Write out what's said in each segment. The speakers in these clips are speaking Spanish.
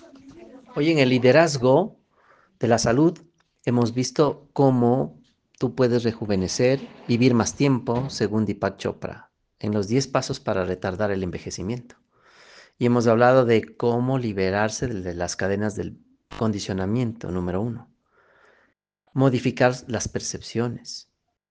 Hoy en el liderazgo de la salud hemos visto cómo tú puedes rejuvenecer, vivir más tiempo, según Deepak Chopra, en los 10 pasos para retardar el envejecimiento. Y hemos hablado de cómo liberarse de las cadenas del condicionamiento, número 1. Modificar las percepciones.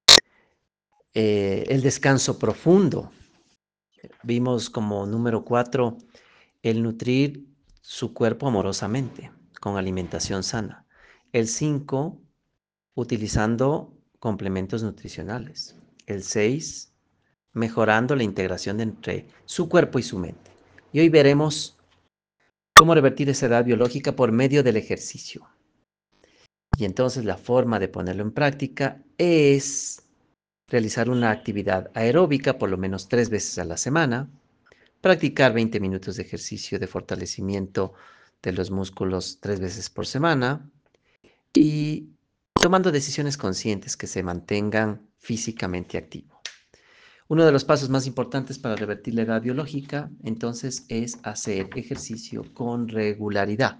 El descanso profundo. Vimos como número 4 el nutrir su cuerpo amorosamente, con alimentación sana. El 5 utilizando complementos nutricionales. El 6 mejorando la integración entre su cuerpo y su mente. Y hoy veremos cómo revertir esa edad biológica por medio del ejercicio. Y entonces la forma de ponerlo en práctica es realizar una actividad aeróbica por lo menos 3 veces a la semana, practicar 20 minutos de ejercicio de fortalecimiento de los músculos 3 veces por semana y tomando decisiones conscientes que se mantengan físicamente activos. Uno de los pasos más importantes para revertir la edad biológica, entonces, es hacer ejercicio con regularidad,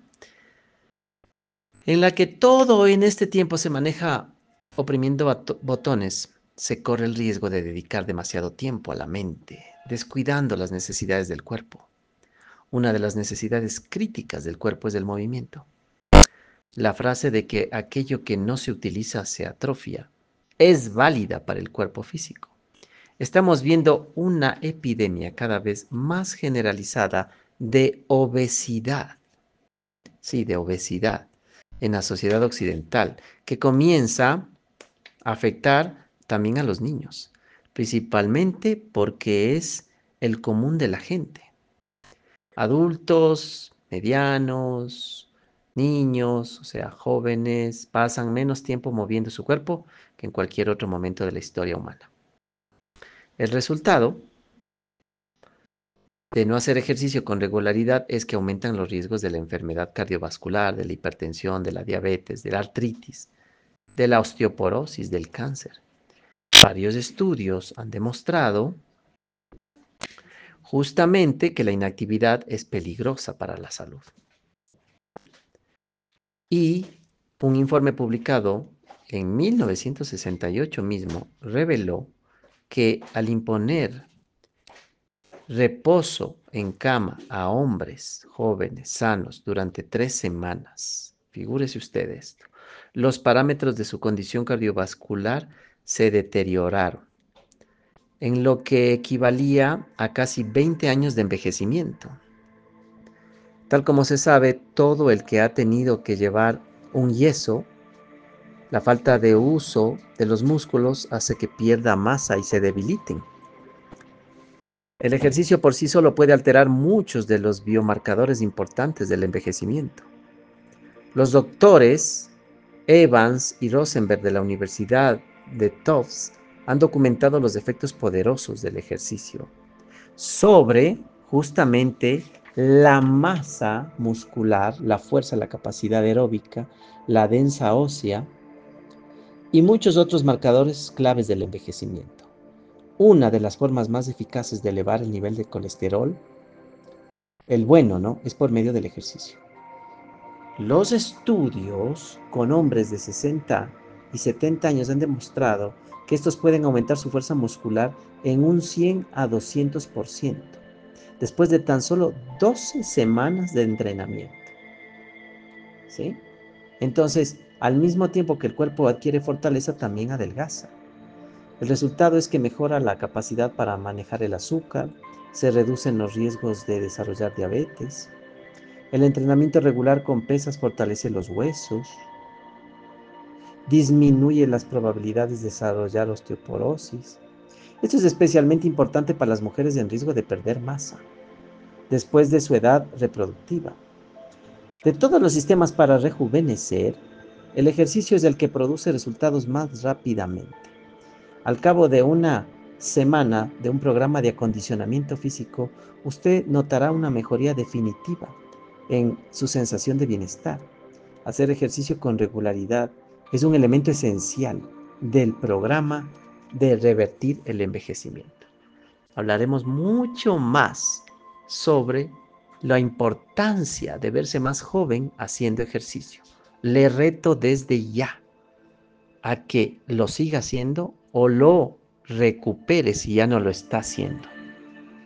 en la que todo en este tiempo se maneja oprimiendo botones. Se corre el riesgo de dedicar demasiado tiempo a la mente, descuidando las necesidades del cuerpo. Una de las necesidades críticas del cuerpo es el movimiento. La frase de que aquello que no se utiliza se atrofia es válida para el cuerpo físico. Estamos viendo una epidemia cada vez más generalizada de obesidad, sí, de obesidad en la sociedad occidental, que comienza a afectar también a los niños, principalmente porque es el común de la gente. Adultos, medianos, niños, o sea, jóvenes, pasan menos tiempo moviendo su cuerpo que en cualquier otro momento de la historia humana. El resultado de no hacer ejercicio con regularidad es que aumentan los riesgos de la enfermedad cardiovascular, de la hipertensión, de la diabetes, de la artritis, de la osteoporosis, del cáncer. Varios estudios han demostrado justamente que la inactividad es peligrosa para la salud. Y un informe publicado en 1968 mismo reveló que al imponer reposo en cama a hombres jóvenes sanos durante 3 semanas, figúrese usted esto, los parámetros de su condición cardiovascular se deterioraron, en lo que equivalía a casi 20 años de envejecimiento. Tal como se sabe, todo el que ha tenido que llevar un yeso, la falta de uso de los músculos hace que pierda masa y se debiliten. El ejercicio por sí solo puede alterar muchos de los biomarcadores importantes del envejecimiento. Los doctores Evans y Rosenberg de la Universidad de Tufts han documentado los efectos poderosos del ejercicio sobre justamente la masa muscular, la fuerza, la capacidad aeróbica, la densa ósea y muchos otros marcadores claves del envejecimiento. Una de las formas más eficaces de elevar el nivel de colesterol, el bueno, ¿no?, es por medio del ejercicio. Los estudios con hombres de 60 y 70 años han demostrado que estos pueden aumentar su fuerza muscular en un 100 a 200% después de tan solo 12 semanas de entrenamiento. ¿Sí? Entonces, al mismo tiempo que el cuerpo adquiere fortaleza, también adelgaza. El resultado es que mejora la capacidad para manejar el azúcar, se reducen los riesgos de desarrollar diabetes. El entrenamiento regular con pesas fortalece los huesos, disminuye las probabilidades de desarrollar osteoporosis. Esto es especialmente importante para las mujeres en riesgo de perder masa después de su edad reproductiva. De todos los sistemas para rejuvenecer, el ejercicio es el que produce resultados más rápidamente. Al cabo de una semana de un programa de acondicionamiento físico, usted notará una mejoría definitiva en su sensación de bienestar. Hacer ejercicio con regularidad es un elemento esencial del programa de revertir el envejecimiento. Hablaremos mucho más sobre la importancia de verse más joven haciendo ejercicio. Le reto desde ya a que lo siga haciendo o lo recupere si ya no lo está haciendo.